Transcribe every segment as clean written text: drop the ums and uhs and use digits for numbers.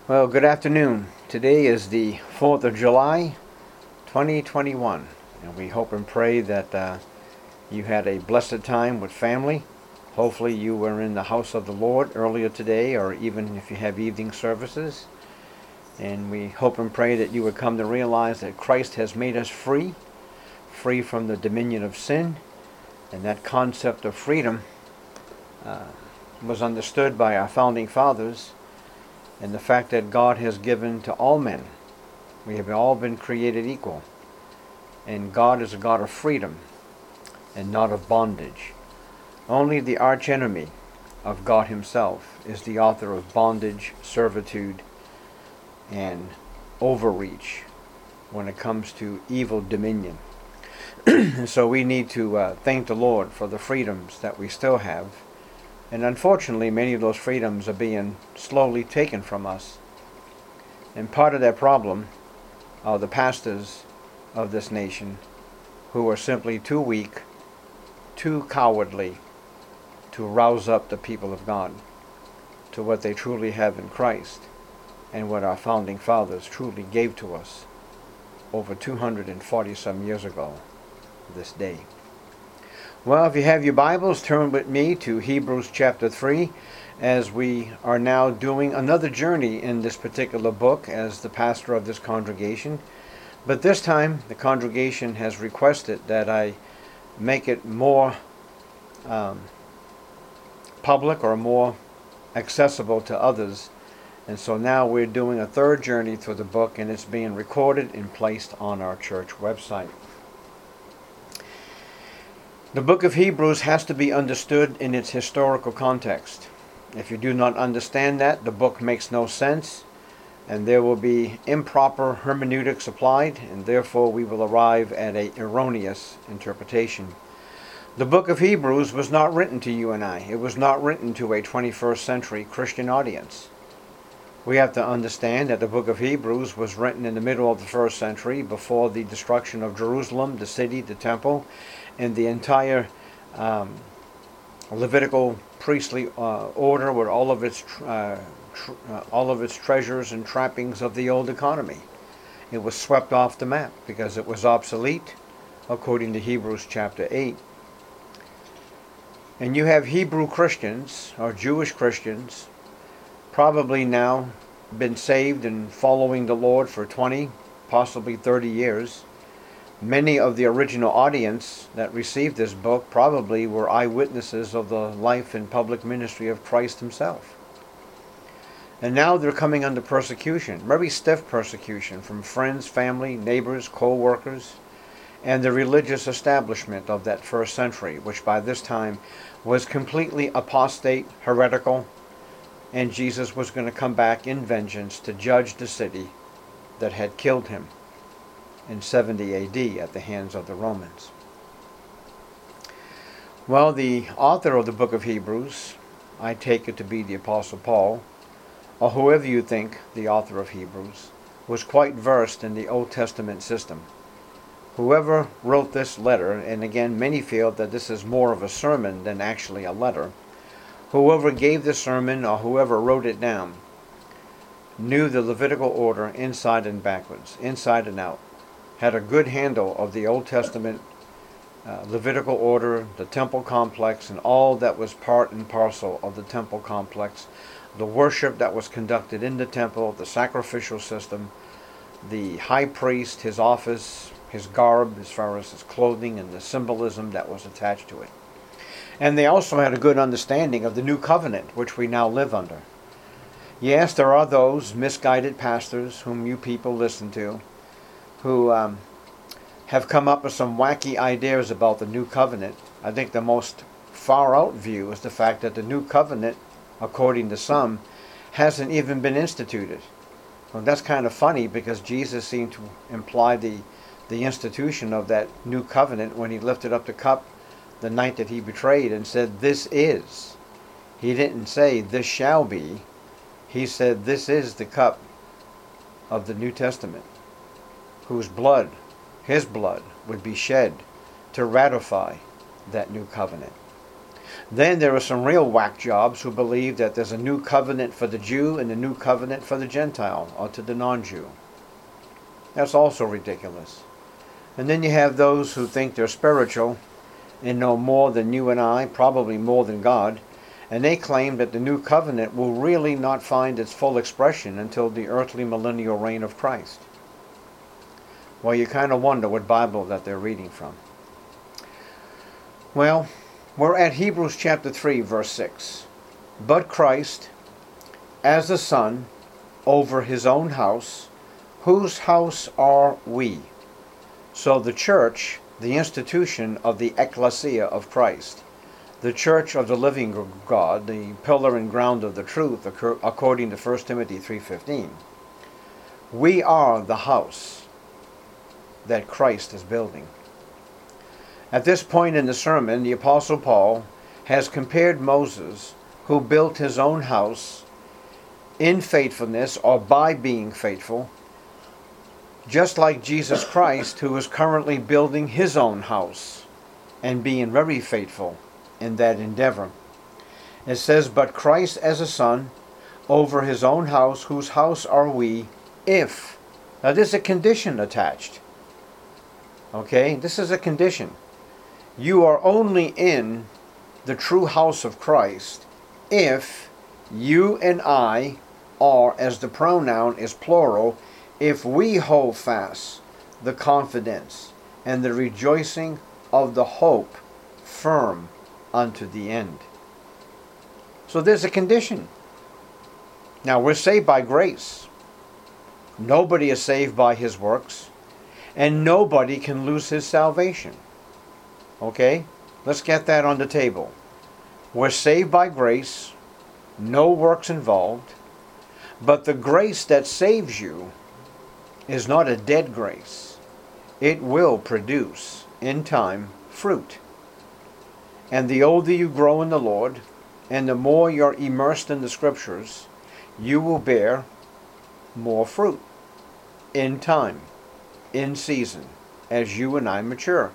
Well, good afternoon. Today is the 4th of July, 2021, and we hope and pray that you had a blessed time with family. Hopefully you were in the house of the Lord earlier today, or even if you have evening services. And we hope and pray that you would come to realize that Christ has made us free from the dominion of sin, and that concept of freedom was understood by our founding fathers, and the fact that God has given to all men. We have all been created equal. And God is a God of freedom and not of bondage. Only the archenemy of God himself is the author of bondage, servitude, and overreach when it comes to evil dominion. And so we need to thank the Lord for the freedoms that we still have. And unfortunately, many of those freedoms are being slowly taken from us. And part of that problem are the pastors of this nation who are simply too weak, too cowardly to rouse up the people of God to what they truly have in Christ and what our founding fathers truly gave to us over 240 some years ago this day. Well, if you have your Bibles, turn with me to Hebrews chapter 3, as we are now doing another journey in this particular book as the pastor of this congregation. But this time, the congregation has requested that I make it more public or more accessible to others. And so now we're doing a third journey through the book, and it's being recorded and placed on our church website. The book of Hebrews has to be understood in its historical context. If you do not understand that, the book makes no sense, and there will be improper hermeneutics applied, and therefore we will arrive at an erroneous interpretation. The book of Hebrews was not written to you and I. It was not written to a 21st century Christian audience. We have to understand that the book of Hebrews was written in the middle of the first century, before the destruction of Jerusalem, the city, the temple, and the entire Levitical priestly order with all of its treasures and trappings of the old economy. It was swept off the map because it was obsolete, according to Hebrews chapter 8. And you have Hebrew Christians, or Jewish Christians, probably now been saved and following the Lord for 20, possibly 30 years. Many of the original audience that received this book probably were eyewitnesses of the life and public ministry of Christ himself. And now they're coming under persecution, very stiff persecution from friends, family, neighbors, co-workers, and the religious establishment of that first century, which by this time was completely apostate, heretical, and Jesus was going to come back in vengeance to judge the city that had killed him in 70 AD at the hands of the Romans. Well, the author of the book of Hebrews, I take it to be the Apostle Paul, or whoever you think the author of Hebrews, was quite versed in the Old Testament system. Whoever wrote this letter, and again many feel that this is more of a sermon than actually a letter, whoever gave the sermon or whoever wrote it down knew the Levitical order inside and backwards, inside and out, had a good handle of the Old Testament Levitical order, the temple complex, and all that was part and parcel of the temple complex, the worship that was conducted in the temple, the sacrificial system, the high priest, his office, his garb as far as his clothing, and the symbolism that was attached to it. And they also had a good understanding of the new covenant, which we now live under. Yes, there are those misguided pastors whom you people listen to, who have come up with some wacky ideas about the new covenant. I think the most far-out view is the fact that the new covenant, according to some, hasn't even been instituted. Well, that's kind of funny, because Jesus seemed to imply the institution of that new covenant when he lifted up the cup the night that he betrayed and said, "This is." He didn't say, "This shall be." He said, "This is the cup of the New Testament, whose blood, his blood, would be shed to ratify that new covenant." Then there are some real whack jobs who believe that there's a new covenant for the Jew and a new covenant for the Gentile, or to the non-Jew. That's also ridiculous. And then you have those who think they're spiritual and know more than you and I, probably more than God, and they claim that the new covenant will really not find its full expression until the earthly millennial reign of Christ. Well, you kind of wonder what Bible that they're reading from. Well, we're at Hebrews chapter 3, verse 6. But Christ, as the Son, over his own house, whose house are we? So the church, the institution of the ecclesia of Christ, the church of the living God, the pillar and ground of the truth, according to 1 Timothy 3:15. We are the house that Christ is building. At this point in the sermon, the Apostle Paul has compared Moses, who built his own house in faithfulness or by being faithful, just like Jesus Christ, who is currently building his own house and being very faithful in that endeavor. It says, but Christ as a son over his own house, whose house are we, if. Now there's a condition attached. Okay, this is a condition. You are only in the true house of Christ if you and I are, as the pronoun is plural, if we hold fast the confidence and the rejoicing of the hope firm unto the end. So there's a condition. Now we're saved by grace. Nobody is saved by his works, and nobody can lose his salvation. Okay? Let's get that on the table. We're saved by grace, no works involved, but the grace that saves you is not a dead grace. It will produce, in time, fruit. And the older you grow in the Lord, and the more you're immersed in the Scriptures, you will bear more fruit in time, in season, as you and I mature.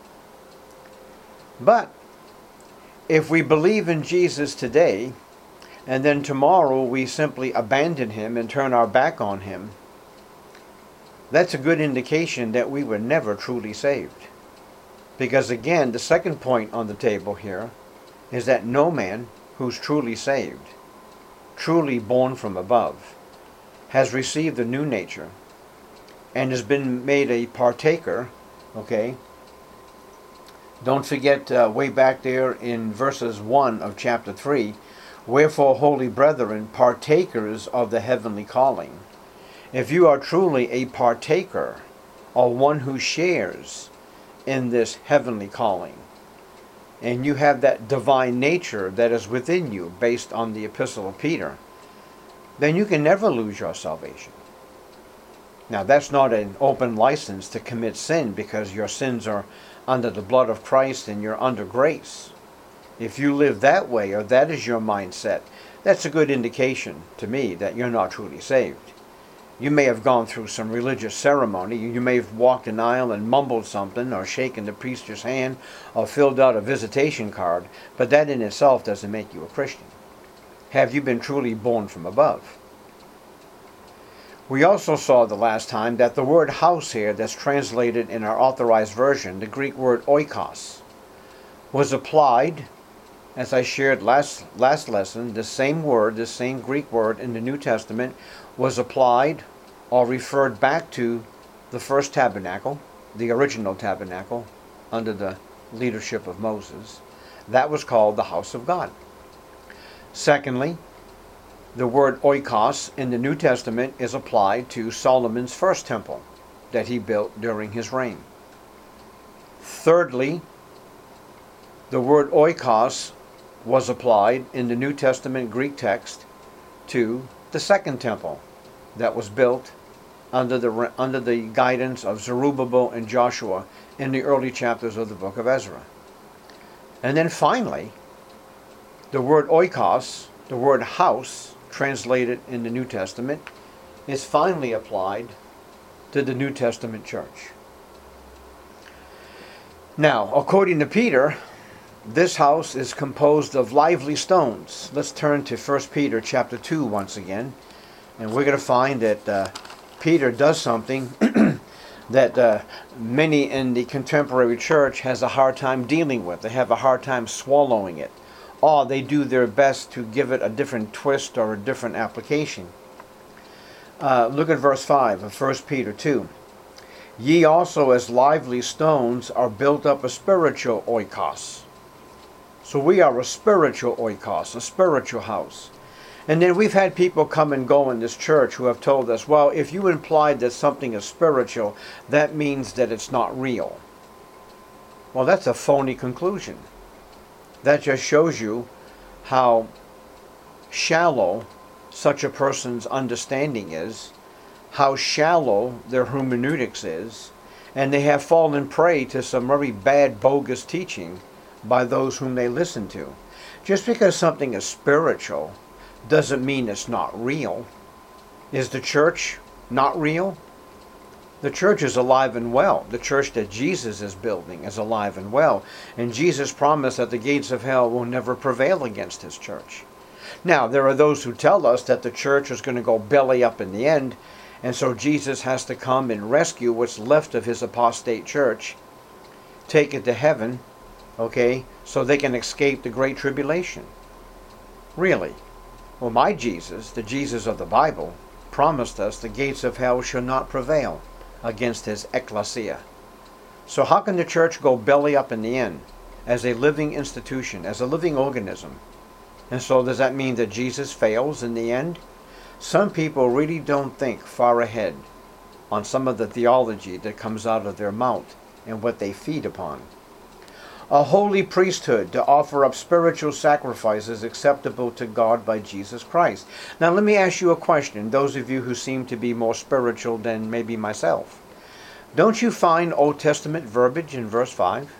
But if we believe in Jesus today, and then tomorrow we simply abandon him and turn our back on him, that's a good indication that we were never truly saved. Because again, the second point on the table here is that no man who's truly saved, truly born from above, has received a new nature and has been made a partaker, okay? Don't forget way back there in verses 1 of chapter 3, wherefore, holy brethren, partakers of the heavenly calling. If you are truly a partaker, or one who shares in this heavenly calling, and you have that divine nature that is within you based on the epistle of Peter, then you can never lose your salvation. Now that's not an open license to commit sin, because your sins are under the blood of Christ and you're under grace. If you live that way, or that is your mindset, that's a good indication to me that you're not truly saved. You may have gone through some religious ceremony. You may have walked an aisle and mumbled something, or shaken the preacher's hand, or filled out a visitation card, but that in itself doesn't make you a Christian. Have you been truly born from above? We also saw the last time that the word house here that's translated in our authorized version, the Greek word oikos, was applied, as I shared last lesson, the same word, the same Greek word in the New Testament was applied or referred back to the first tabernacle, the original tabernacle, under the leadership of Moses. That was called the house of God. Secondly, the word oikos in the New Testament is applied to Solomon's first temple that he built during his reign. Thirdly, the word oikos was applied in the New Testament Greek text to the second temple that was built under the guidance of Zerubbabel and Joshua in the early chapters of the book of Ezra. And then finally, the word oikos, the word house, translated in the New Testament, is finally applied to the New Testament church. Now, according to Peter, this house is composed of lively stones. Let's turn to 1 Peter chapter 2 once again. And we're going to find that Peter does something that many in the contemporary church has a hard time dealing with. They have a hard time swallowing it. Or they do their best to give it a different twist or a different application. Look at verse 5 of 1 Peter 2. Ye also as lively stones are built up a spiritual oikos. So we are a spiritual oikos, a spiritual house. And then we've had people come and go in this church who have told us, well, if you implied that something is spiritual, that means that it's not real. Well, that's a phony conclusion. That just shows you how shallow such a person's understanding is, how shallow their hermeneutics is, and they have fallen prey to some very bad, bogus teaching by those whom they listen to. Just because something is spiritual doesn't mean it's not real. Is the church not real? The church is alive and well. The church that Jesus is building is alive and well. And Jesus promised that the gates of hell will never prevail against his church. Now, there are those who tell us that the church is going to go belly up in the end, and so Jesus has to come and rescue what's left of his apostate church, take it to heaven, okay, so they can escape the great tribulation. Really? Well, my Jesus, the Jesus of the Bible, promised us the gates of hell shall not prevail against his ecclesia. So how can the church go belly up in the end as a living institution, as a living organism? And so does that mean that Jesus fails in the end? Some people really don't think far ahead on some of the theology that comes out of their mouth and what they feed upon. A holy priesthood to offer up spiritual sacrifices acceptable to God by Jesus Christ. Now let me ask you a question, those of you who seem to be more spiritual than maybe myself. Don't you find Old Testament verbiage in verse 5?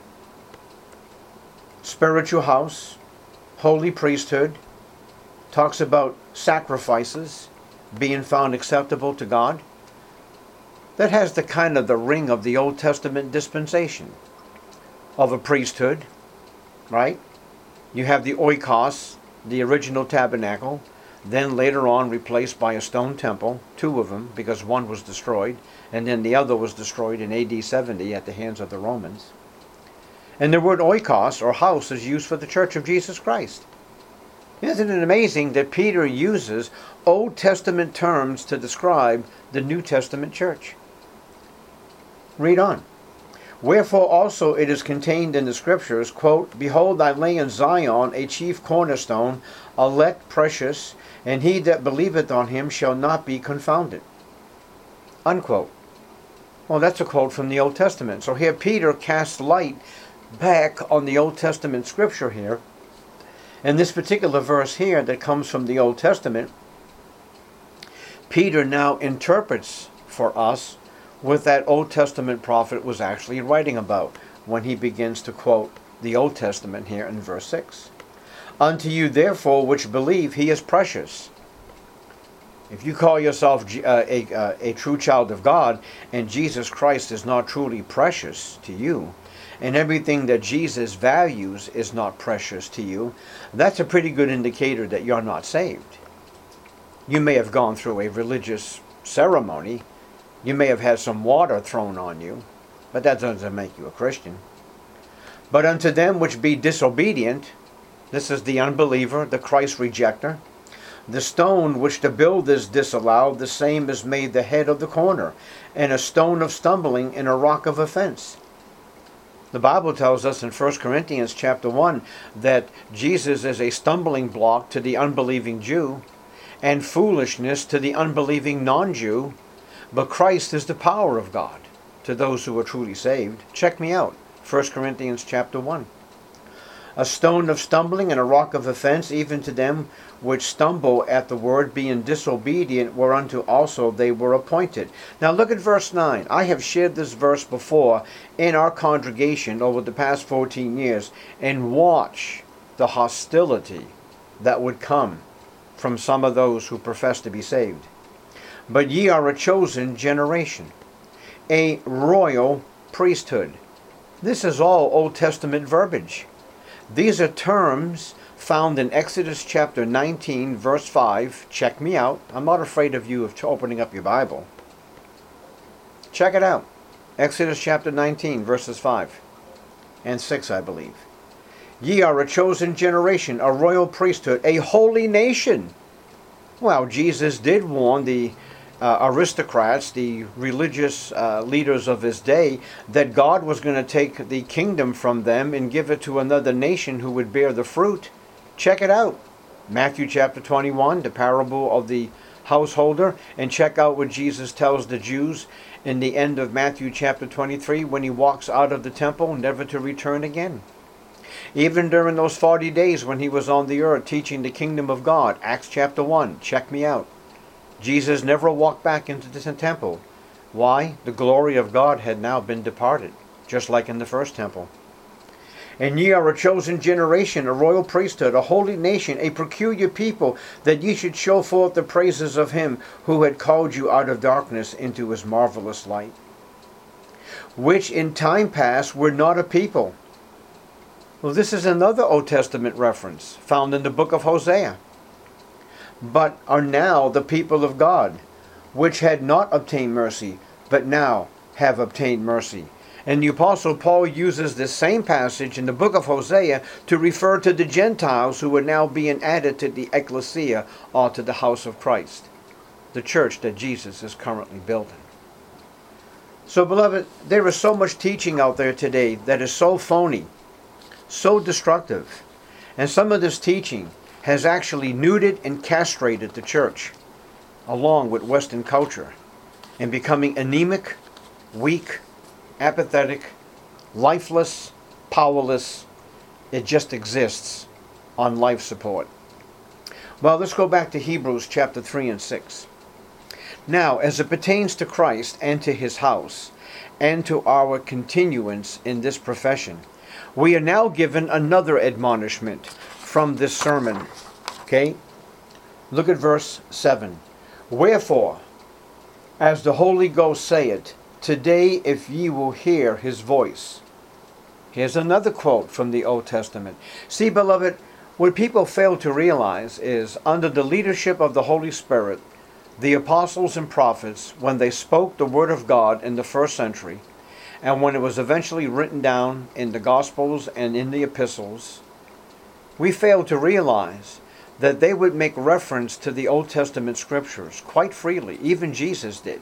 Spiritual house, holy priesthood, talks about sacrifices being found acceptable to God. That has the kind of the ring of the Old Testament dispensation of a priesthood, right? You have the oikos, the original tabernacle, then later on replaced by a stone temple, two of them, because one was destroyed, and then the other was destroyed in AD 70 at the hands of the Romans. And the word oikos, or house, is used for the Church of Jesus Christ. Isn't it amazing that Peter uses Old Testament terms to describe the New Testament church? Read on. Wherefore also it is contained in the Scriptures, quote, Behold, I lay in Zion a chief cornerstone, elect, precious, and he that believeth on him shall not be confounded. Unquote. Well, that's a quote from the Old Testament. So here Peter casts light back on the Old Testament Scripture here. And this particular verse here that comes from the Old Testament, Peter now interprets for us what that Old Testament prophet was actually writing about when he begins to quote the Old Testament here in verse 6. Unto you therefore which believe, he is precious. If you call yourself a true child of God and Jesus Christ is not truly precious to you, and everything that Jesus values is not precious to you, that's a pretty good indicator that you're not saved. You may have gone through a religious ceremony, you may have had some water thrown on you, but that doesn't make you a Christian. But unto them which be disobedient, this is the unbeliever, the Christ rejecter, the stone which the builders disallowed, the same is made the head of the corner, and a stone of stumbling and a rock of offense. The Bible tells us in 1 Corinthians chapter 1 that Jesus is a stumbling block to the unbelieving Jew and foolishness to the unbelieving non-Jew, but Christ is the power of God to those who are truly saved. Check me out, 1 Corinthians chapter 1. A stone of stumbling and a rock of offense, even to them which stumble at the word, being disobedient, whereunto also they were appointed. Now look at verse 9. I have shared this verse before in our congregation over the past 14 years, and watch the hostility that would come from some of those who profess to be saved. But ye are a chosen generation, a royal priesthood. This is all Old Testament verbiage. These are terms found in Exodus chapter 19, verse 5. Check me out. I'm not afraid of you opening up your Bible. Check it out. Exodus chapter 19, verses 5 and 6, I believe. Ye are a chosen generation, a royal priesthood, a holy nation. Well, Jesus did warn the aristocrats, the religious leaders of his day, that God was going to take the kingdom from them and give it to another nation who would bear the fruit. Check it out. Matthew chapter 21, the parable of the householder, and check out what Jesus tells the Jews in the end of Matthew chapter 23 when he walks out of the temple, never to return again. Even during those 40 days when he was on the earth teaching the kingdom of God, Acts chapter 1, check me out. Jesus never walked back into the temple. Why? The glory of God had now been departed, just like in the first temple. And ye are a chosen generation, a royal priesthood, a holy nation, a peculiar people, that ye should show forth the praises of him who had called you out of darkness into his marvelous light, which in time past were not a people. Well, this is another Old Testament reference found in the book of Hosea. But are now the people of God, which had not obtained mercy, but now have obtained mercy. And the Apostle Paul uses this same passage in the book of Hosea to refer to the Gentiles who are now being added to the ecclesia, or to the house of Christ, the church that Jesus is currently building. So, beloved, there is so much teaching out there today that is so phony, so destructive. And some of this teaching has actually nuded and castrated the church, along with Western culture, and becoming anemic, weak, apathetic, lifeless, powerless. It just exists on life support. Well, let's go back to Hebrews chapter 3 and 6. Now, as it pertains to Christ and to his house, and to our continuance in this profession, we are now given another admonishment from this sermon. Okay? Look at verse 7. Wherefore, as the Holy Ghost saith, today if ye will hear his voice. Here's another quote from the Old Testament. See, beloved, what people fail to realize is, under the leadership of the Holy Spirit, the apostles and prophets, when they spoke the word of God in the first century, and when it was eventually written down in the Gospels and in the epistles, we fail to realize that they would make reference to the Old Testament scriptures quite freely. Even Jesus did.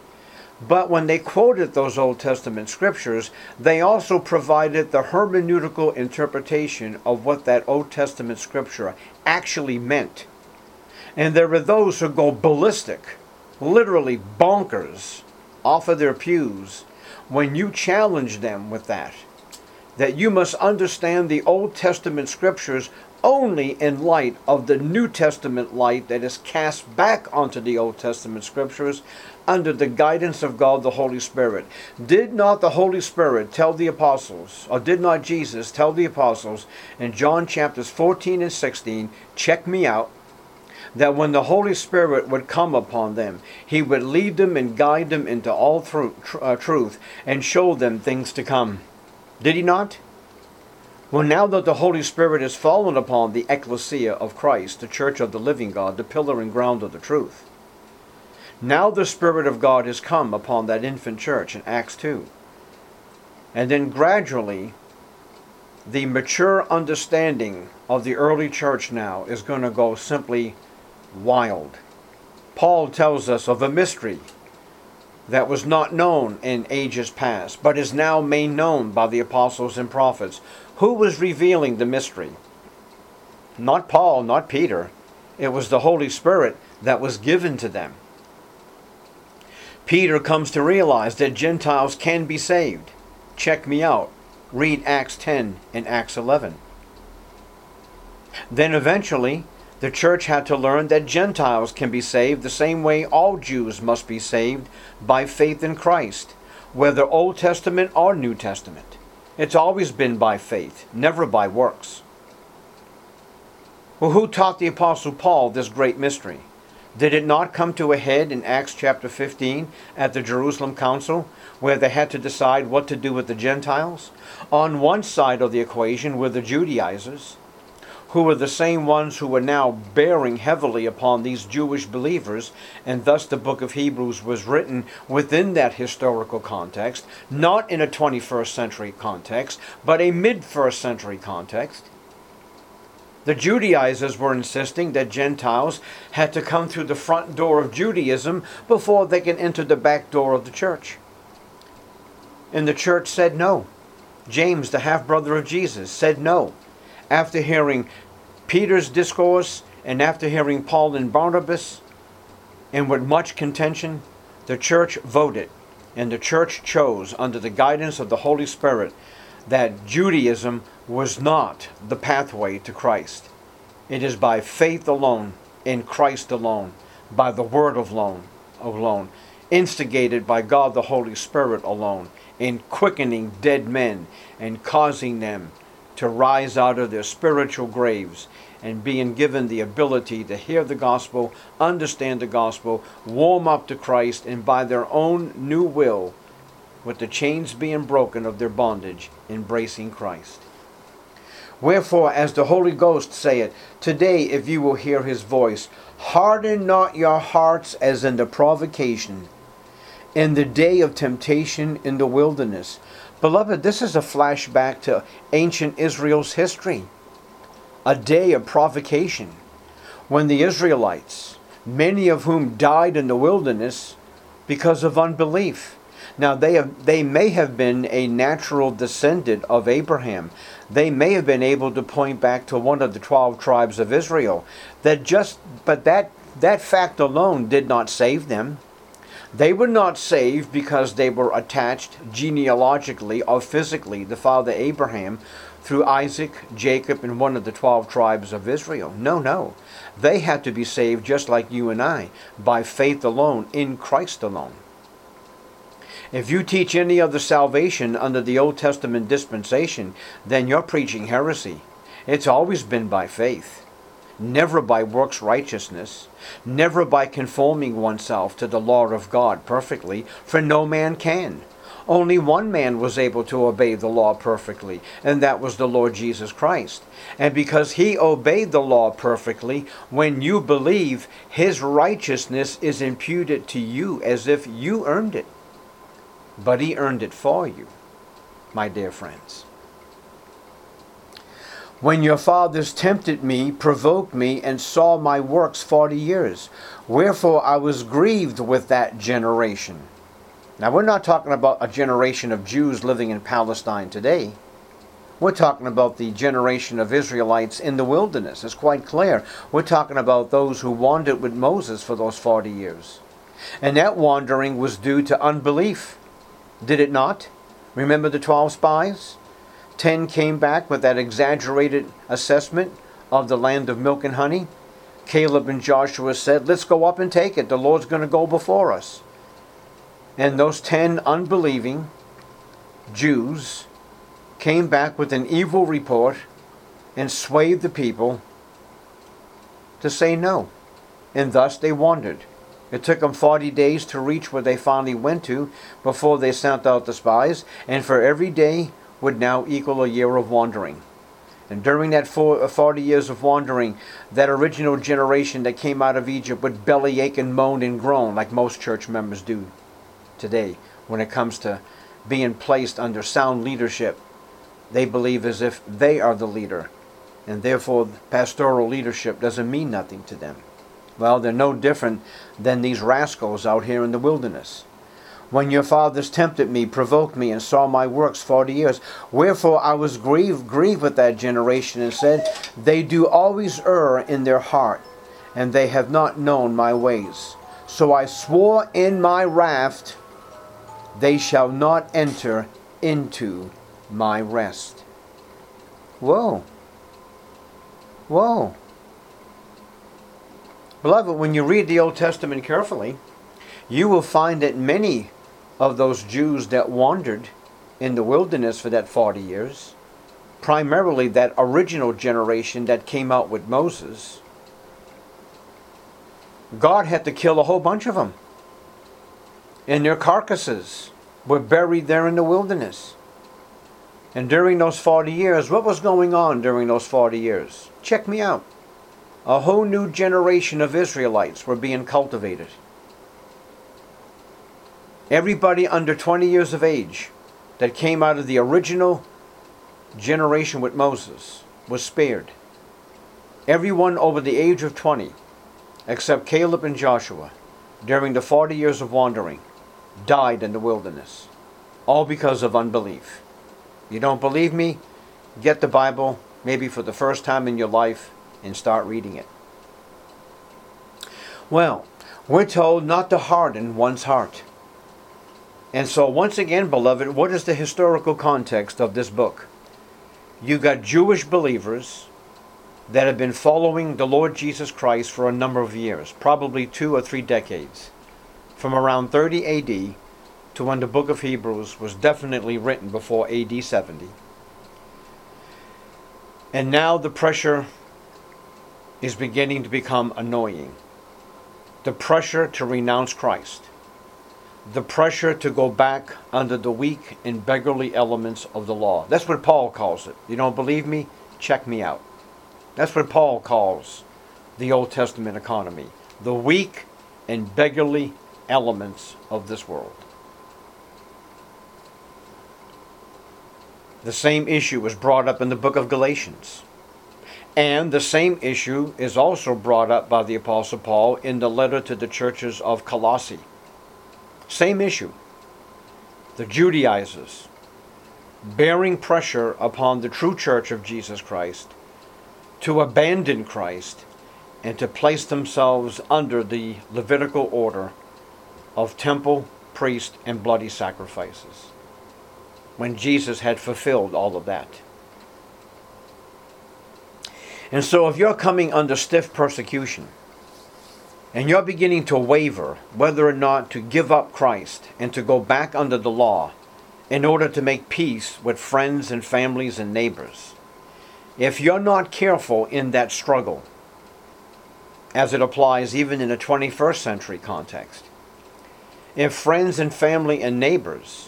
But when they quoted those Old Testament scriptures, they also provided the hermeneutical interpretation of what that Old Testament scripture actually meant. And there are those who go ballistic, literally bonkers, off of their pews when you challenge them with that you must understand the Old Testament scriptures only in light of the New Testament light that is cast back onto the Old Testament scriptures under the guidance of God the Holy Spirit. Did not the Holy Spirit tell the apostles, or did not Jesus tell the apostles in John chapters 14 and 16, check me out, that when the Holy Spirit would come upon them, he would lead them and guide them into all truth and show them things to come? Did he not? Well, now that the Holy Spirit has fallen upon the ecclesia of Christ, the church of the living God, the pillar and ground of the truth, now the Spirit of God has come upon that infant church in Acts 2. And then gradually, the mature understanding of the early church now is going to go simply wild. Paul tells us of a mystery that was not known in ages past, but is now made known by the apostles and prophets. Who was revealing the mystery? Not Paul, not Peter. It was the Holy Spirit that was given to them. Peter comes to realize that Gentiles can be saved. Check me out. Read Acts 10 and Acts 11. Then eventually, the church had to learn that Gentiles can be saved the same way all Jews must be saved, by faith in Christ, whether Old Testament or New Testament. It's always been by faith, never by works. Well, who taught the Apostle Paul this great mystery? Did it not come to a head in Acts chapter 15 at the Jerusalem Council, where they had to decide what to do with the Gentiles? On one side of the equation were the Judaizers, who were the same ones who were now bearing heavily upon these Jewish believers, and thus the book of Hebrews was written within that historical context, not in a 21st century context, but a mid-first century context. The Judaizers were insisting that Gentiles had to come through the front door of Judaism before they can enter the back door of the church. And the church said no. James, the half-brother of Jesus, said no. After hearing Peter's discourse and after hearing Paul and Barnabas, and with much contention, the church voted, and the church chose, under the guidance of the Holy Spirit, that Judaism was not the pathway to Christ. It is by faith alone, in Christ alone, by the Word alone, instigated by God the Holy Spirit alone, in quickening dead men and causing them to rise out of their spiritual graves and being given the ability to hear the gospel, understand the gospel, warm up to Christ, and by their own new will, with the chains being broken of their bondage, embracing Christ. Wherefore, as the Holy Ghost saith, today if you will hear his voice, harden not your hearts as in the provocation, in the day of temptation in the wilderness. Beloved, this is a flashback to ancient Israel's history. A day of provocation, when the Israelites, many of whom died in the wilderness because of unbelief. Now, they may have been a natural descendant of Abraham. They may have been able to point back to one of the 12 tribes of Israel. But that fact alone did not save them. They were not saved because they were attached genealogically or physically to Father Abraham through Isaac, Jacob, and one of the 12 tribes of Israel. No. They had to be saved just like you and I, by faith alone, in Christ alone. If you teach any other salvation under the Old Testament dispensation, then you're preaching heresy. It's always been by faith, never by works righteousness, never by conforming oneself to the law of God perfectly, for no man can. Only one man was able to obey the law perfectly, and that was the Lord Jesus Christ. And because he obeyed the law perfectly, when you believe, his righteousness is imputed to you as if you earned it. But he earned it for you, my dear friends. When your fathers tempted me, provoked me, and saw my works 40 years, wherefore I was grieved with that generation. Now, we're not talking about a generation of Jews living in Palestine today. We're talking about the generation of Israelites in the wilderness. It's quite clear. We're talking about those who wandered with Moses for those 40 years. And that wandering was due to unbelief. Did it not? Remember the 12 spies? 10 came back with that exaggerated assessment of the land of milk and honey. Caleb and Joshua said, let's go up and take it. The Lord's going to go before us. And those 10 unbelieving Jews came back with an evil report and swayed the people to say no. And thus they wandered. It took them 40 days to reach where they finally went to before they sent out the spies. And for every day would now equal a year of wandering. And during that 40 years of wandering, that original generation that came out of Egypt would bellyache and moan and groan like most church members do today when it comes to being placed under sound leadership. They believe as if they are the leader, and therefore pastoral leadership doesn't mean nothing to them. Well, they're no different than these rascals out here in the wilderness. When your fathers tempted me, provoked me, and saw my works 40 years, wherefore I was grieved with that generation, and said, they do always err in their heart, and they have not known my ways. So I swore in my wrath, they shall not enter into my rest. Whoa. Beloved, when you read the Old Testament carefully, you will find that many of those Jews that wandered in the wilderness for that 40 years, primarily that original generation that came out with Moses, God had to kill a whole bunch of them. And their carcasses were buried there in the wilderness. And during those 40 years, what was going on during those 40 years? Check me out. A whole new generation of Israelites were being cultivated. Everybody under 20 years of age that came out of the original generation with Moses was spared. Everyone over the age of 20, except Caleb and Joshua, during the 40 years of wandering, died in the wilderness, all because of unbelief. You don't believe me? Get the Bible, maybe for the first time in your life, and start reading it. Well, we're told not to harden one's heart. And so once again, beloved, what is the historical context of this book? You got Jewish believers that have been following the Lord Jesus Christ for a number of years, probably 2 or 3 decades, from around 30 AD to when the book of Hebrews was definitely written before AD 70. And now the pressure is beginning to become annoying. The pressure to renounce Christ. The pressure to go back under the weak and beggarly elements of the law. That's what Paul calls it. You don't believe me? Check me out. That's what Paul calls the Old Testament economy. The weak and beggarly elements of this world. The same issue was brought up in the book of Galatians. And the same issue is also brought up by the Apostle Paul in the letter to the churches of Colossae. Same issue. The Judaizers bearing pressure upon the true church of Jesus Christ to abandon Christ and to place themselves under the Levitical order of temple, priest, and bloody sacrifices, when Jesus had fulfilled all of that. And so if you're coming under stiff persecution, and you're beginning to waver whether or not to give up Christ and to go back under the law in order to make peace with friends and families and neighbors, if you're not careful in that struggle, as it applies even in a 21st century context, if friends and family and neighbors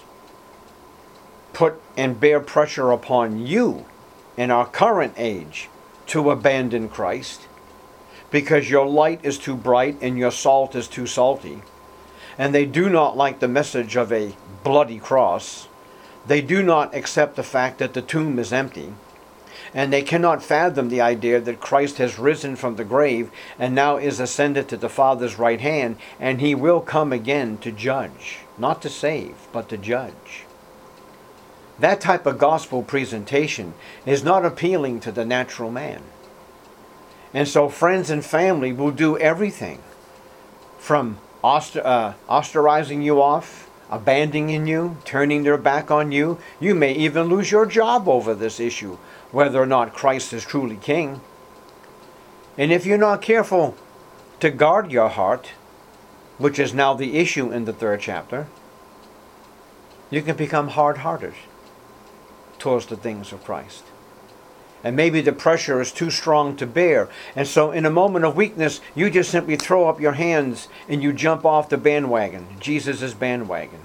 put and bear pressure upon you in our current age to abandon Christ, because your light is too bright and your salt is too salty, and they do not like the message of a bloody cross, they do not accept the fact that the tomb is empty, and they cannot fathom the idea that Christ has risen from the grave and now is ascended to the Father's right hand, and he will come again to judge, not to save, but to judge. That type of gospel presentation is not appealing to the natural man. And so friends and family will do everything from ostracizing you off, abandoning you, turning their back on you. You may even lose your job over this issue, whether or not Christ is truly king. And if you're not careful to guard your heart, which is now the issue in the 3rd chapter, you can become hard-hearted towards the things of Christ. And maybe the pressure is too strong to bear. And so in a moment of weakness, you just simply throw up your hands and you jump off the bandwagon, Jesus' bandwagon.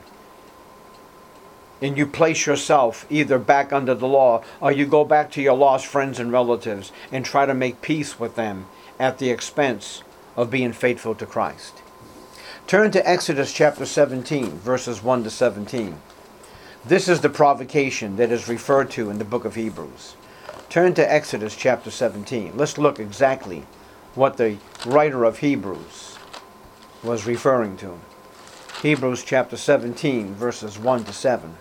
And you place yourself either back under the law, or you go back to your lost friends and relatives and try to make peace with them at the expense of being faithful to Christ. Turn to Exodus chapter 17, verses 1 to 17. This is the provocation that is referred to in the book of Hebrews. Turn to Exodus chapter 17. Let's look exactly what the writer of Hebrews was referring to. Hebrews chapter 17, verses 1 to 7.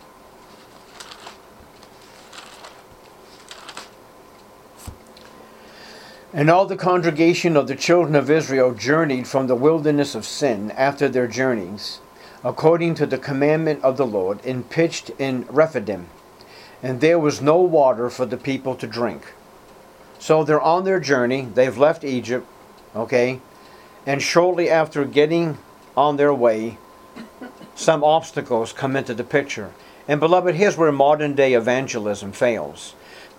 And all the congregation of the children of Israel journeyed from the wilderness of Sin after their journeys, according to the commandment of the Lord, and pitched in Rephidim. And there was no water for the people to drink. So they're on their journey. They've left Egypt, okay? And shortly after getting on their way, some obstacles come into the picture. And beloved, here's where modern day evangelism fails.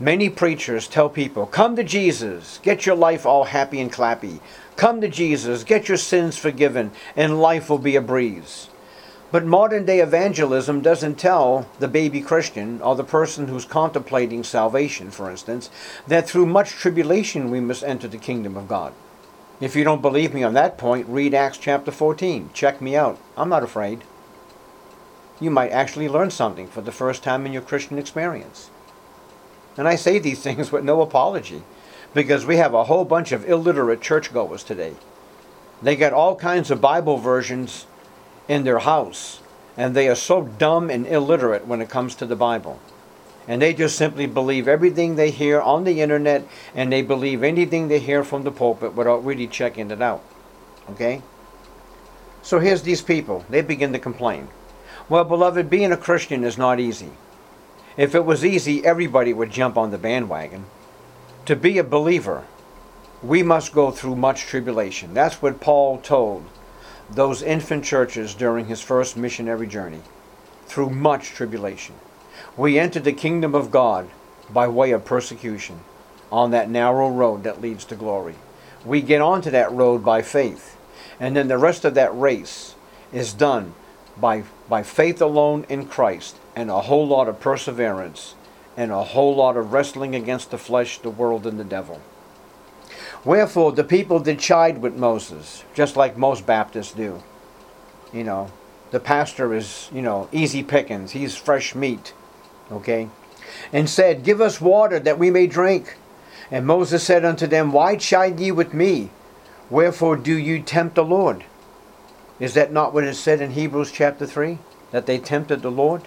Many preachers tell people, come to Jesus, get your life all happy and clappy. Come to Jesus, get your sins forgiven, and life will be a breeze. But modern day evangelism doesn't tell the baby Christian, or the person who's contemplating salvation, for instance, that through much tribulation we must enter the kingdom of God. If you don't believe me on that point, read Acts chapter 14. Check me out. I'm not afraid. You might actually learn something for the first time in your Christian experience. And I say these things with no apology, because we have a whole bunch of illiterate churchgoers today. They got all kinds of Bible versions in their house, and they are so dumb and illiterate when it comes to the Bible. And they just simply believe everything they hear on the internet, and they believe anything they hear from the pulpit without really checking it out. Okay? So here's these people. They begin to complain. Well, beloved, being a Christian is not easy. If it was easy, everybody would jump on the bandwagon. To be a believer, we must go through much tribulation. That's what Paul told those infant churches during his first missionary journey. Through much tribulation. We enter the kingdom of God by way of persecution on that narrow road that leads to glory. We get onto that road by faith. And then the rest of that race is done by faith alone in Christ, and a whole lot of perseverance, and a whole lot of wrestling against the flesh, the world, and the devil. Wherefore the people did chide with Moses, just like most Baptists do. You know, the pastor is, easy pickings. He's fresh meat. Okay? And said, give us water that we may drink. And Moses said unto them, why chide ye with me? Wherefore do you tempt the Lord? Is that not what is said in Hebrews chapter 3? That they tempted the Lord?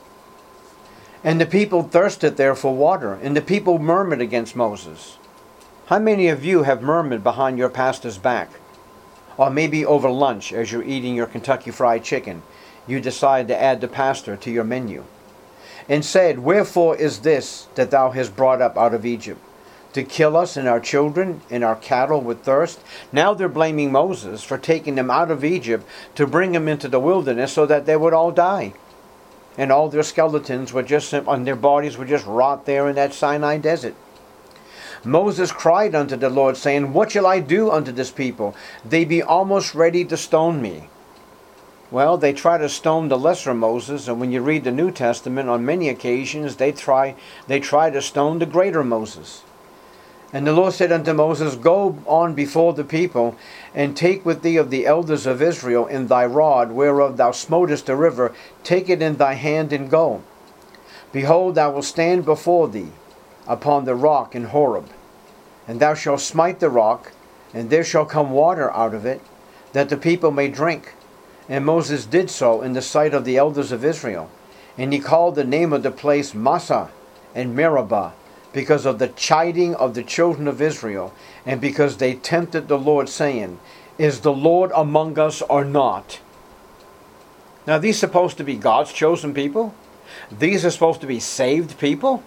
And the people thirsted there for water, and the people murmured against Moses. How many of you have murmured behind your pastor's back? Or maybe over lunch, as you're eating your Kentucky Fried Chicken, you decide to add the pastor to your menu. And said, wherefore is this that thou hast brought up out of Egypt? To kill us and our children and our cattle with thirst? Now they're blaming Moses for taking them out of Egypt to bring them into the wilderness so that they would all die. And all their skeletons would and their bodies would just rot there in that Sinai desert. Moses cried unto the Lord, saying, what shall I do unto this people? They be almost ready to stone me. Well, they try to stone the lesser Moses, and when you read the New Testament, on many occasions they try to stone the greater Moses. And the Lord said unto Moses, go on before the people, and take with thee of the elders of Israel in thy rod, whereof thou smotest the river, take it in thy hand and go. Behold, I will stand before thee upon the rock in Horeb, and thou shalt smite the rock, and there shall come water out of it, that the people may drink. And Moses did so in the sight of the elders of Israel. And he called the name of the place Massah and Meribah, because of the chiding of the children of Israel, and because they tempted the Lord, saying, is the Lord among us or not? Now, these are supposed to be God's chosen people? These are supposed to be saved people?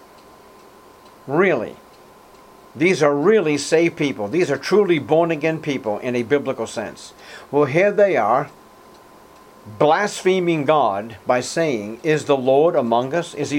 Really? These are really saved people. These are truly born-again people in a biblical sense. Well, here they are, blaspheming God by saying, is the Lord among us? Is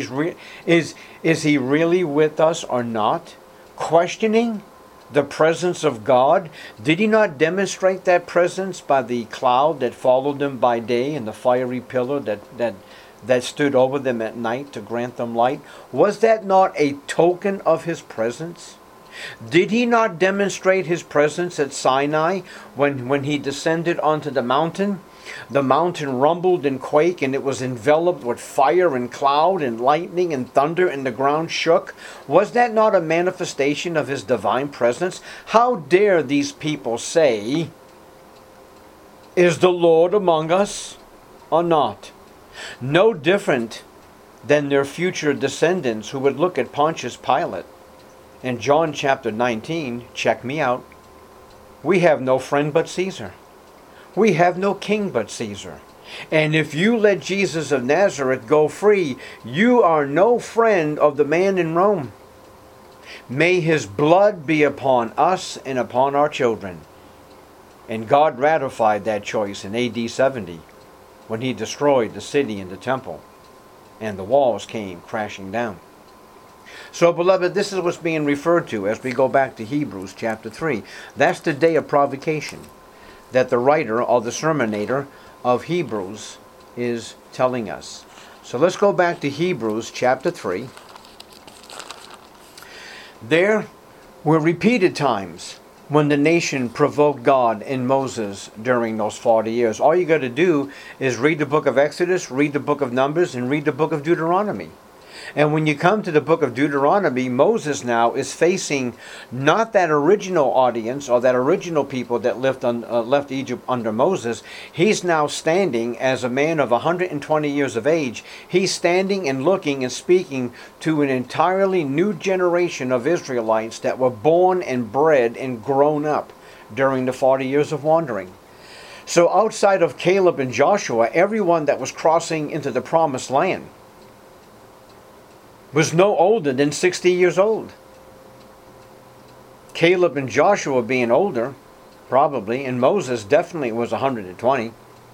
he really with us or not? Questioning the presence of God. Did he not demonstrate that presence by the cloud that followed them by day and the fiery pillar that stood over them at night to grant them light? Was that not a token of his presence? Did he not demonstrate his presence at Sinai when he descended onto the mountain? The mountain rumbled and quaked, and it was enveloped with fire and cloud and lightning and thunder, and the ground shook. Was that not a manifestation of his divine presence? How dare these people say, is the Lord among us or not? No different than their future descendants who would look at Pontius Pilate. In John chapter 19, check me out, we have no friend but Caesar. We have no king but Caesar. And if you let Jesus of Nazareth go free, you are no friend of the man in Rome. May his blood be upon us and upon our children. And God ratified that choice in AD 70 when he destroyed the city and the temple, and the walls came crashing down. So, beloved, this is what's being referred to as we go back to Hebrews chapter 3. That's the day of provocation that the writer or the sermonator of Hebrews is telling us. So let's go back to Hebrews chapter 3. There were repeated times when the nation provoked God and Moses during those 40 years. All you got to do is read the book of Exodus, read the book of Numbers, and read the book of Deuteronomy. And when you come to the book of Deuteronomy, Moses now is facing not that original audience or that original people that left Egypt under Moses. He's now standing as a man of 120 years of age. He's standing and looking and speaking to an entirely new generation of Israelites that were born and bred and grown up during the 40 years of wandering. So outside of Caleb and Joshua, everyone that was crossing into the promised land was no older than 60 years old. Caleb and Joshua being older, probably, and Moses definitely was 120.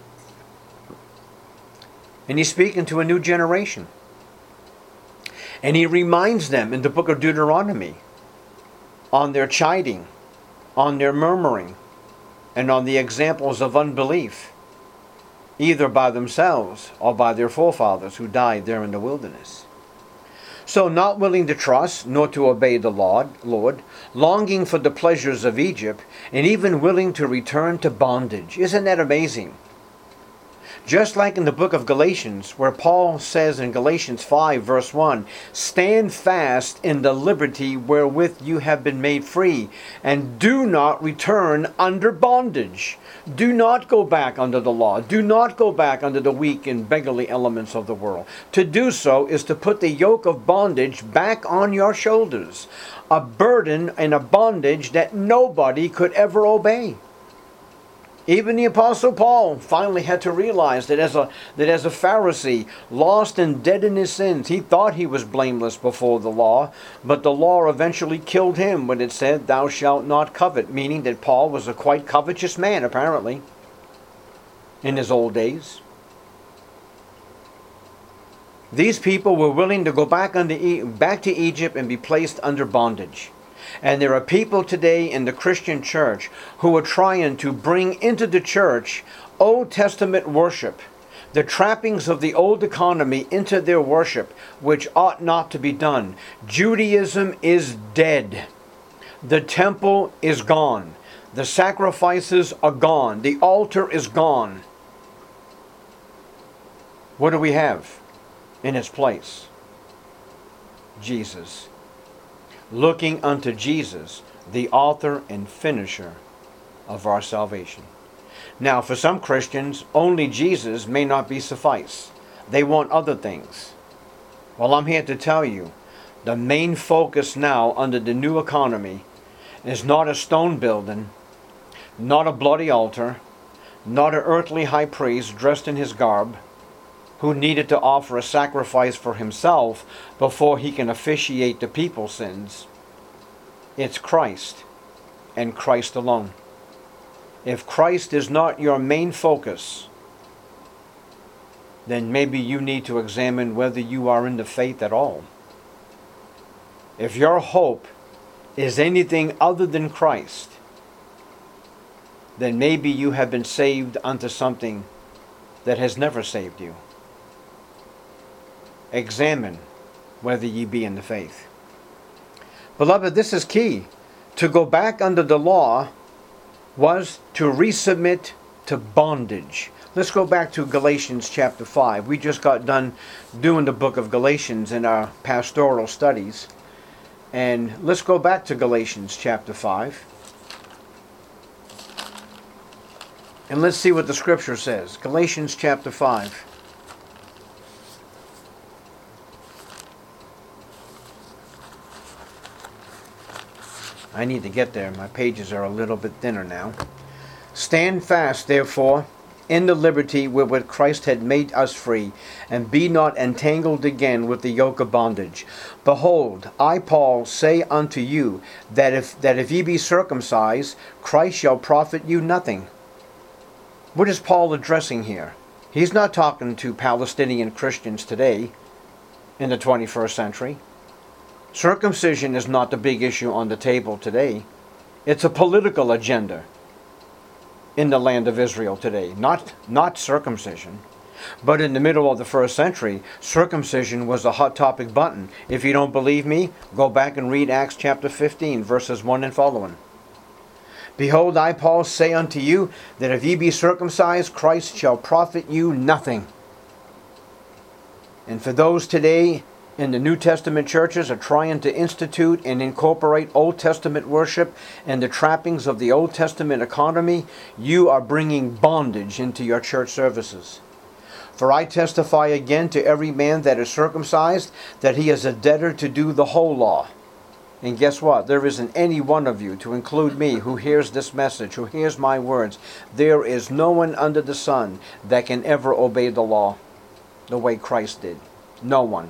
And he's speaking to a new generation. And he reminds them in the book of Deuteronomy on their chiding, on their murmuring, and on the examples of unbelief, either by themselves or by their forefathers who died there in the wilderness. So not willing to trust nor to obey the Lord, longing for the pleasures of Egypt, and even willing to return to bondage. Isn't that amazing? Just like in the book of Galatians, where Paul says in Galatians 5 verse 1, "Stand fast in the liberty wherewith you have been made free, and do not return under bondage." Do not go back under the law. Do not go back under the weak and beggarly elements of the world. To do so is to put the yoke of bondage back on your shoulders, a burden and a bondage that nobody could ever obey. Even the Apostle Paul finally had to realize that as a Pharisee, lost and dead in his sins, he thought he was blameless before the law, but the law eventually killed him when it said, "Thou shalt not covet," meaning that Paul was a quite covetous man, apparently, in his old days. These people were willing to go back to Egypt and be placed under bondage. And there are people today in the Christian church who are trying to bring into the church Old Testament worship, the trappings of the old economy into their worship, which ought not to be done. Judaism is dead. The temple is gone. The sacrifices are gone. The altar is gone. What do we have in its place? Jesus. Looking unto Jesus, the author and finisher of our salvation. Now, for some Christians, only Jesus may not be suffice. They want other things. Well, I'm here to tell you, the main focus now under the new economy is not a stone building, not a bloody altar, not an earthly high priest dressed in his garb, who needed to offer a sacrifice for himself before he can officiate the people's sins. It's Christ, and Christ alone. If Christ is not your main focus, then maybe you need to examine whether you are in the faith at all. If your hope is anything other than Christ, then maybe you have been saved unto something that has never saved you. Examine whether ye be in the faith. Beloved, this is key. To go back under the law was to resubmit to bondage. Let's go back to Galatians chapter 5. We just got done doing the book of Galatians in our pastoral studies. And let's go back to Galatians chapter 5. And let's see what the scripture says. Galatians chapter 5. I need to get there. My pages are a little bit thinner now. Stand fast, therefore, in the liberty wherewith Christ had made us free, and be not entangled again with the yoke of bondage. Behold, I, Paul, say unto you, that if ye be circumcised, Christ shall profit you nothing. What is Paul addressing here? He's not talking to Palestinian Christians today, in the 21st century. Circumcision is not the big issue on the table today. It's a political agenda in the land of Israel today, not circumcision. But in the middle of the first century, circumcision was a hot topic button. If you don't believe me, go back and read Acts chapter 15, verses 1 and following. Behold, I, Paul, say unto you, that if ye be circumcised, Christ shall profit you nothing. And for those today in the New Testament churches are trying to institute and incorporate Old Testament worship and the trappings of the Old Testament economy, you are bringing bondage into your church services. For I testify again to every man that is circumcised, that he is a debtor to do the whole law. And guess what? There isn't any one of you, to include me, who hears this message, who hears my words. There is no one under the sun that can ever obey the law the way Christ did. No one.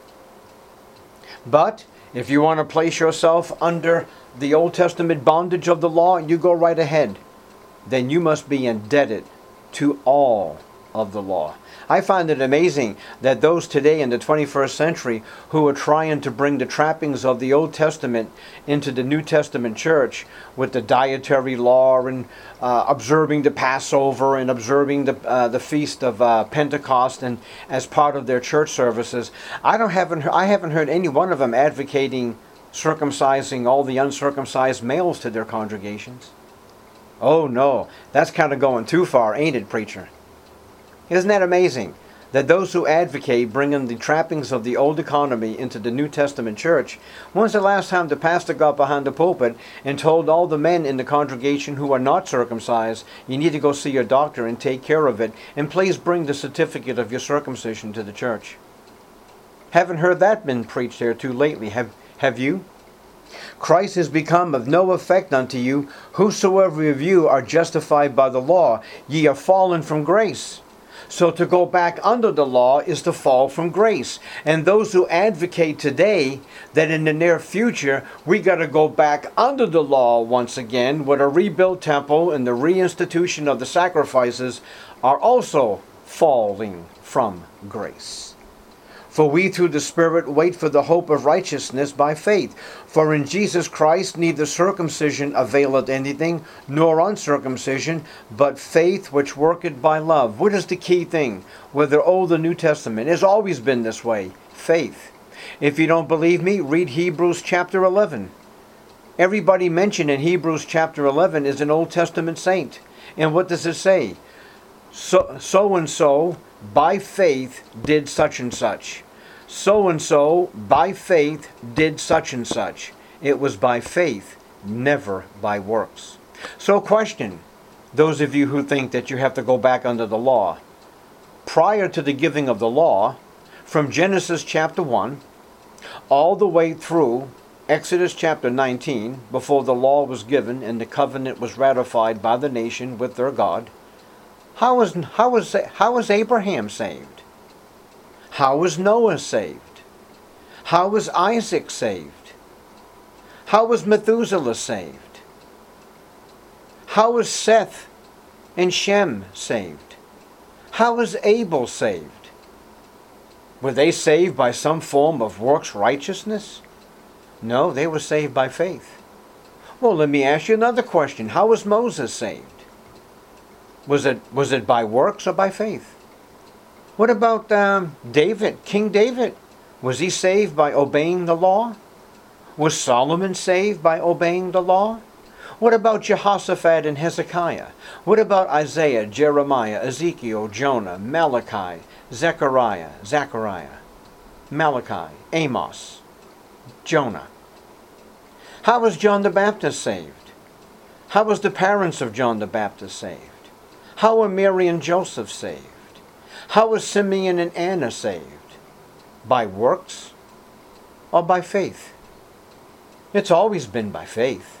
But if you want to place yourself under the Old Testament bondage of the law, you go right ahead. Then you must be indebted to all of the law. I find it amazing that those today in the 21st century who are trying to bring the trappings of the Old Testament into the New Testament church with the dietary law and observing the Passover and observing the feast of Pentecost and as part of their church services, I haven't heard any one of them advocating circumcising all the uncircumcised males to their congregations. Oh no, that's kind of going too far, ain't it, preacher? Isn't that amazing that those who advocate bringing the trappings of the old economy into the New Testament church, when's the last time the pastor got behind the pulpit and told all the men in the congregation who are not circumcised, you need to go see your doctor and take care of it, and please bring the certificate of your circumcision to the church? Haven't heard that been preached here too lately, have you? Christ is become of no effect unto you, whosoever of you are justified by the law, ye are fallen from grace. So to go back under the law is to fall from grace. And those who advocate today that in the near future we got to go back under the law once again with a rebuilt temple and the reinstitution of the sacrifices are also falling from grace. For we through the Spirit wait for the hope of righteousness by faith. For in Jesus Christ neither circumcision availeth anything, nor uncircumcision, but faith which worketh by love. What is the key thing? Whether Old or New Testament, it's always been this way. Faith. If you don't believe me, read Hebrews chapter 11. Everybody mentioned in Hebrews chapter 11 is an Old Testament saint. And what does it say? So and so by faith did such and such. So and so by faith did such and such. It was by faith, never by works. So question, those of you who think that you have to go back under the law. Prior to the giving of the law, from Genesis chapter 1 all the way through Exodus chapter 19, before the law was given and the covenant was ratified by the nation with their God, how was Abraham saved? How was Noah saved? How was Isaac saved? How was Methuselah saved? How was Seth and Shem saved? How was Abel saved? Were they saved by some form of works righteousness? No, they were saved by faith. Well, let me ask you another question. How was Moses saved? Was it by works or by faith? What about David, King David? Was he saved by obeying the law? Was Solomon saved by obeying the law? What about Jehoshaphat and Hezekiah? What about Isaiah, Jeremiah, Ezekiel, Jonah, Malachi, Zechariah, Malachi, Amos, Jonah? How was John the Baptist saved? How was the parents of John the Baptist saved? How were Mary and Joseph saved? How was Simeon and Anna saved? By works or by faith? It's always been by faith.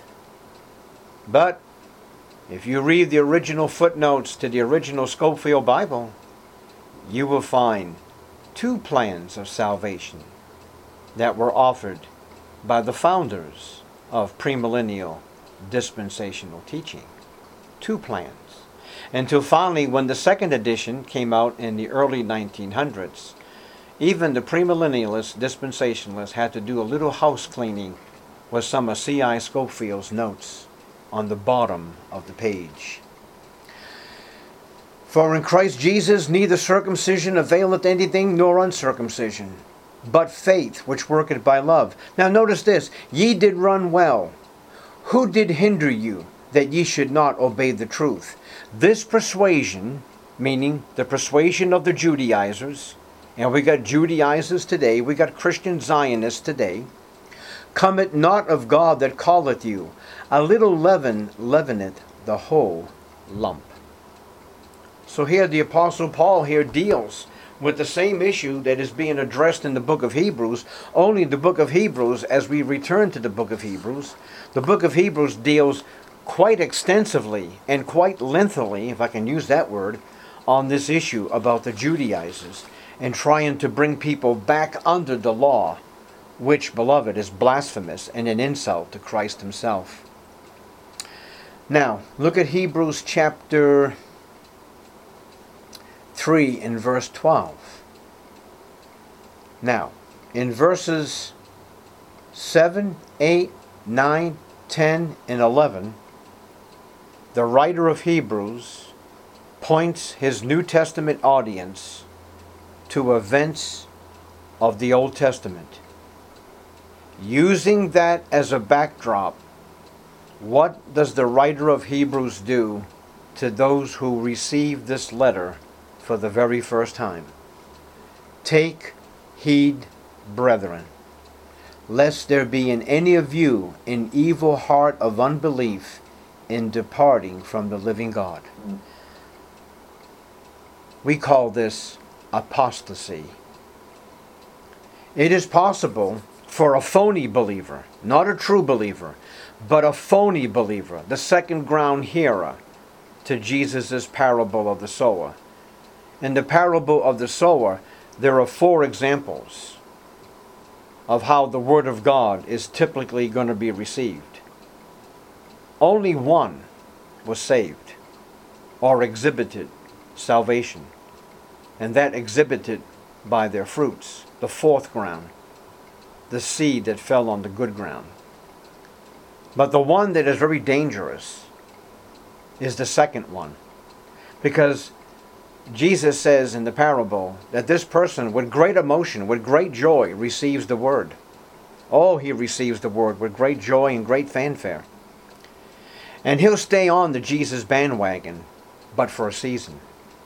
But if you read the original footnotes to the original Scofield Bible, you will find two plans of salvation that were offered by the founders of premillennial dispensational teaching. Two plans. Until finally, when the second edition came out in the early 1900s, Even the premillennialists, dispensationalists, had to do a little house cleaning with some of C.I. Scopefield's notes on the bottom of the page. For in Christ Jesus neither circumcision availeth anything, nor uncircumcision, but faith which worketh by love. Now notice this, ye did run well. Who did hinder you, that ye should not obey the truth? This persuasion, meaning the persuasion of the Judaizers, and we got Judaizers today, we got Christian Zionists today, cometh not of God that calleth you. A little leaven leaveneth the whole lump. So here the Apostle Paul here deals with the same issue that is being addressed in the book of Hebrews. Only the book of Hebrews, as we return to the book of Hebrews, the book of Hebrews deals quite extensively and quite lengthily, if I can use that word, on this issue about the Judaizers and trying to bring people back under the law, which, beloved, is blasphemous and an insult to Christ himself. Now, look at Hebrews chapter 3 and verse 12. Now, in verses 7, 8, 9, 10, and 11, the writer of Hebrews points his New Testament audience to events of the Old Testament. Using that as a backdrop, what does the writer of Hebrews do to those who receive this letter for the very first time? Take heed, brethren, lest there be in any of you an evil heart of unbelief in departing from the living God. We call this apostasy. It is possible for a phony believer, not a true believer, but a phony believer, the second ground hearer to Jesus' parable of the sower. In the parable of the sower, there are 4 examples of how the Word of God is typically going to be received. Only one was saved or exhibited salvation, and that exhibited by their fruits. The 4th ground, the seed that fell on the good ground. But the one that is very dangerous is the second one, because Jesus says in the parable that this person with great emotion, with great joy, receives the word. Oh, he receives the word with great joy and great fanfare. And he'll stay on the Jesus bandwagon, but for a season.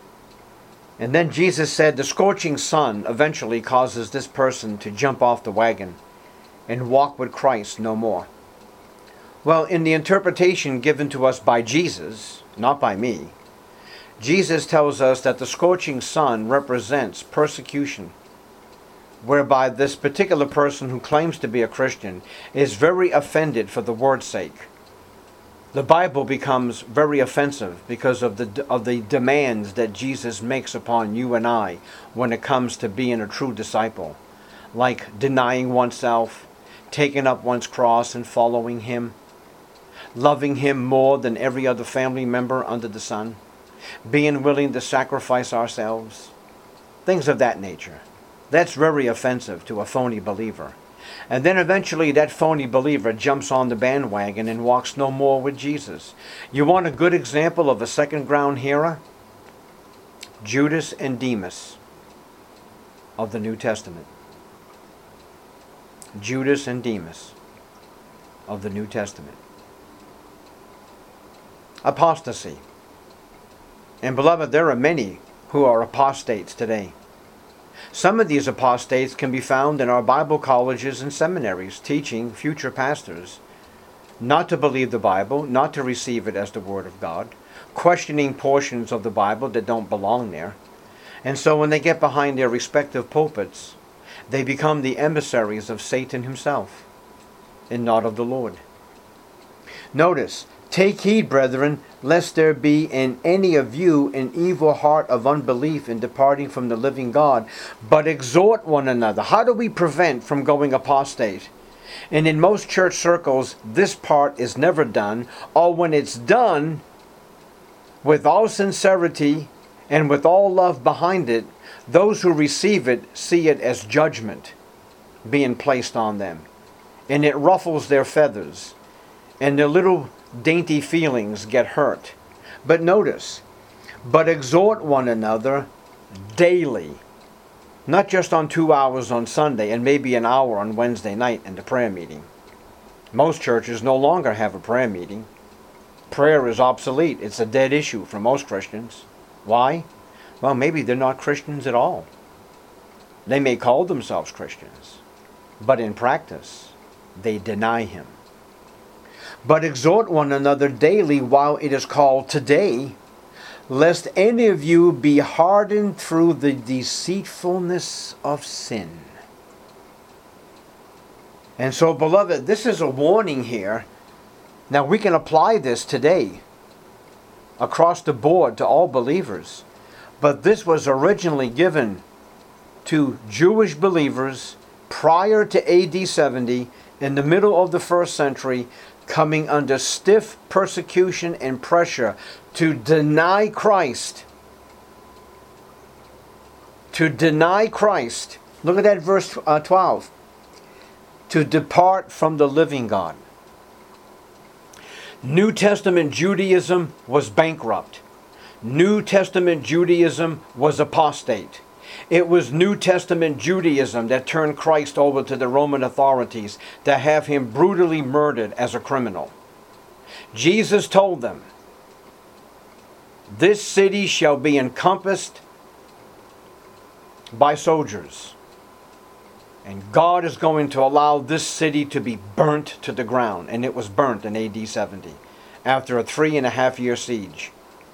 And then Jesus said the scorching sun eventually causes this person to jump off the wagon and walk with Christ no more. Well, in the interpretation given to us by Jesus, not by me, Jesus tells us that the scorching sun represents persecution, whereby this particular person who claims to be a Christian is very offended for the word's sake. The Bible becomes very offensive because of the demands that Jesus makes upon you and I when it comes to being a true disciple, like denying oneself, taking up one's cross and following Him, loving Him more than every other family member under the sun, being willing to sacrifice ourselves, things of that nature. That's very offensive to a phony believer. And then eventually that phony believer jumps on the bandwagon and walks no more with Jesus. You want a good example of a second ground hearer? Judas and Demas of the New Testament. Judas and Demas of the New Testament. Apostasy. And beloved, there are many who are apostates today. Some of these apostates can be found in our Bible colleges and seminaries, teaching future pastors not to believe the Bible, not to receive it as the Word of God, questioning portions of the Bible that don't belong there. And so when they get behind their respective pulpits, they become the emissaries of Satan himself, and not of the Lord. Notice, take heed, brethren, lest there be in any of you an evil heart of unbelief in departing from the living God, but exhort one another. How do we prevent from going apostate? And in most church circles, this part is never done, or when it's done, with all sincerity And with all love behind it, those who receive it see it as judgment being placed on them. And it ruffles their feathers. And their little dainty feelings get hurt. But notice, but exhort one another daily. Not just on 2 hours on Sunday and maybe an hour on Wednesday night in the prayer meeting. Most churches no longer have a prayer meeting. Prayer is obsolete. It's a dead issue for most Christians. Why? Well, maybe they're not Christians at all. They may call themselves Christians, but in practice, they deny Him. But exhort one another daily while it is called today, lest any of you be hardened through the deceitfulness of sin. And so, beloved, this is a warning here. Now, we can apply this today across the board to all believers. But this was originally given to Jewish believers prior to AD 70, in the middle of the first century, coming under stiff persecution and pressure to deny Christ. To deny Christ. Look at that verse 12. To depart from the living God. New Testament Judaism was bankrupt. New Testament Judaism was apostate. It was New Testament Judaism that turned Christ over to the Roman authorities to have Him brutally murdered as a criminal. Jesus told them, this city shall be encompassed by soldiers. And God is going to allow this city to be burnt to the ground. And it was burnt in AD 70 after a 3.5-year siege.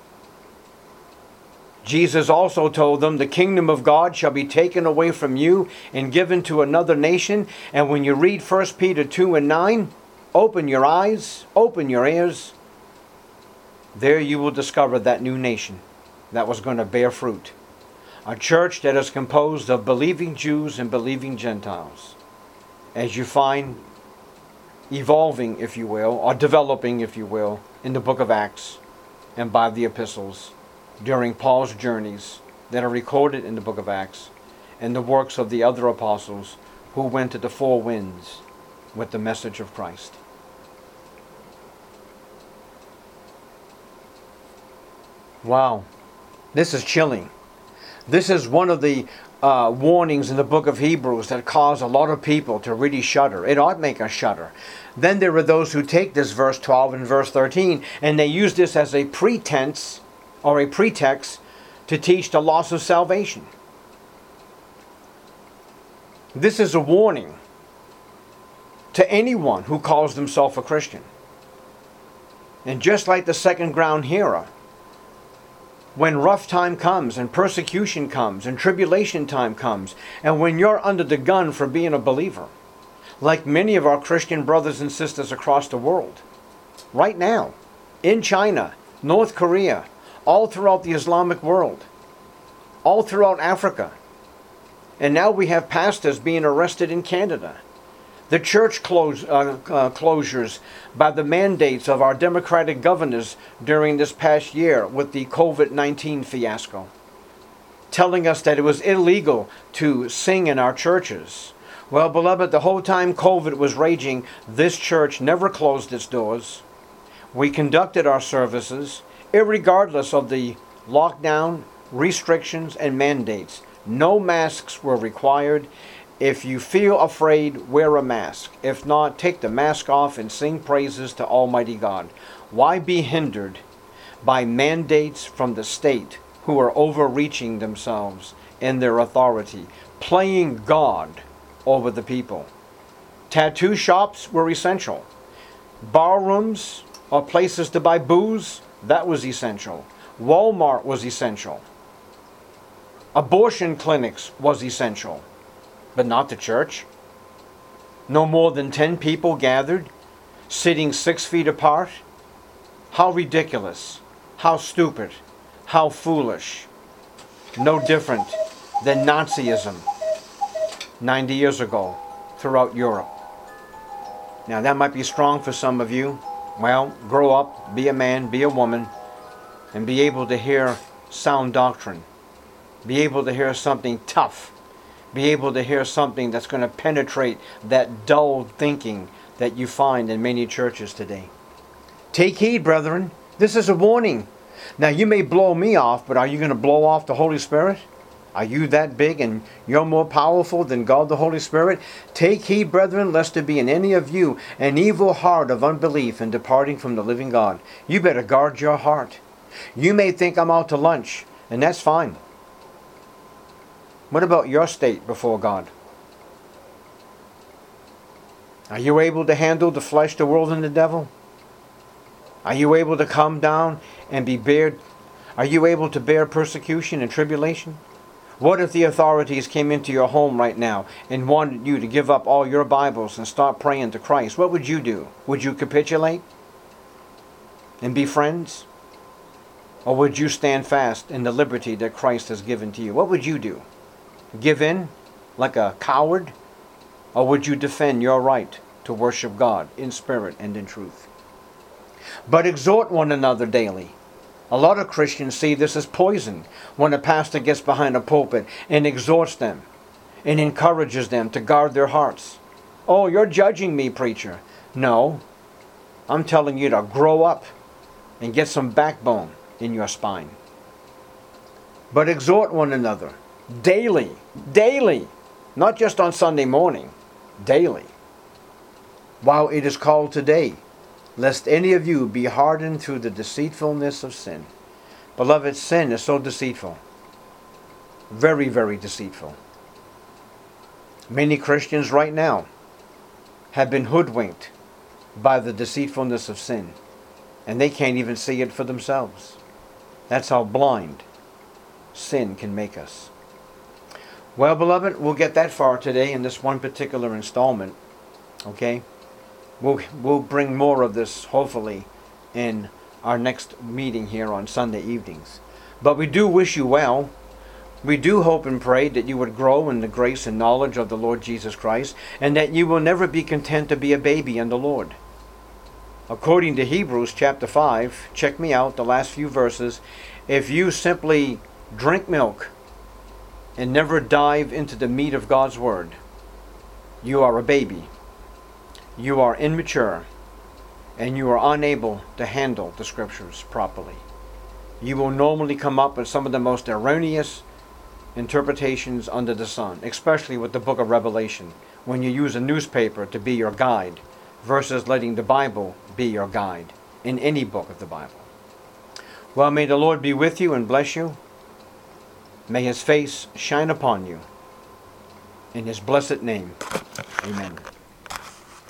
Jesus also told them, the kingdom of God shall be taken away from you and given to another nation. And when you read 1 Peter 2:9, open your eyes, open your ears. There you will discover that new nation that was going to bear fruit. A church that is composed of believing Jews and believing Gentiles. As you find evolving, if you will, or developing, if you will, in the book of Acts and by the epistles during Paul's journeys that are recorded in the book of Acts and the works of the other apostles who went to the four winds with the message of Christ. Wow, this is chilling. This is one of the warnings in the book of Hebrews that cause a lot of people to really shudder. It ought to make us shudder. Then there are those who take this verse 12 and verse 13 and they use this as a pretense or a pretext to teach the loss of salvation. This is a warning to anyone who calls themselves a Christian. And just like the second ground hero, when rough time comes and persecution comes and tribulation time comes, and when you're under the gun for being a believer, like many of our Christian brothers and sisters across the world, right now, in China, North Korea, all throughout the Islamic world, all throughout Africa, and now we have pastors being arrested in Canada. The church closures by the mandates of our Democratic governors during this past year with the COVID-19 fiasco, telling us that it was illegal to sing in our churches. Well, beloved, the whole time COVID was raging, this church never closed its doors. We conducted our services, irregardless of the lockdown, restrictions, and mandates. No masks were required. If you feel afraid, wear a mask. If not, take the mask off and sing praises to Almighty God. Why be hindered by mandates from the state who are overreaching themselves in their authority, playing God over the people? Tattoo shops were essential. Bar rooms or places to buy booze, that was essential. Walmart was essential. Abortion clinics was essential. But not the church. No more than 10 people gathered, sitting 6 feet apart. How ridiculous, how stupid, how foolish. No different than Nazism 90 years ago throughout Europe. Now that might be strong for some of you. Well, grow up, be a man, be a woman, and be able to hear sound doctrine. Be able to hear something tough. Be able to hear something that's going to penetrate that dull thinking that you find in many churches today. Take heed, brethren. This is a warning. Now, you may blow me off, but are you going to blow off the Holy Spirit? Are you that big and you're more powerful than God the Holy Spirit? Take heed, brethren, lest there be in any of you an evil heart of unbelief in departing from the living God. You better guard your heart. You may think I'm out to lunch, and that's fine. What about your state before God? Are you able to handle the flesh, the world, and the devil? Are you able to come down and be bared? Are you able to bear persecution and tribulation? What if the authorities came into your home right now and wanted you to give up all your Bibles and start praying to Christ? What would you do? Would you capitulate and be friends? Or would you stand fast in the liberty that Christ has given to you? What would you do? Give in like a coward? Or would you defend your right to worship God in spirit and in truth? But exhort one another daily. A lot of Christians see this as poison when a pastor gets behind a pulpit and exhorts them and encourages them to guard their hearts. Oh, you're judging me, preacher. No, I'm telling you to grow up and get some backbone in your spine. But exhort one another daily, not just on Sunday morning, daily, while it is called today, lest any of you be hardened through the deceitfulness of sin. Beloved, sin is so deceitful. Very, very deceitful. Many Christians right now have been hoodwinked by the deceitfulness of sin, and they can't even see it for themselves. That's how blind sin can make us. Well, beloved, we'll get that far today in this one particular installment. Okay? We'll bring more of this, hopefully, in our next meeting here on Sunday evenings. But we do wish you well. We do hope and pray that you would grow in the grace and knowledge of the Lord Jesus Christ, and that you will never be content to be a baby in the Lord. According to Hebrews chapter 5, check me out, the last few verses, if you simply drink milk and never dive into the meat of God's Word, you are a baby. You are immature, and you are unable to handle the Scriptures properly. You will normally come up with some of the most erroneous interpretations under the sun, especially with the book of Revelation, when you use a newspaper to be your guide versus letting the Bible be your guide in any book of the Bible. Well, may the Lord be with you and bless you. May His face shine upon you. In His blessed name, amen.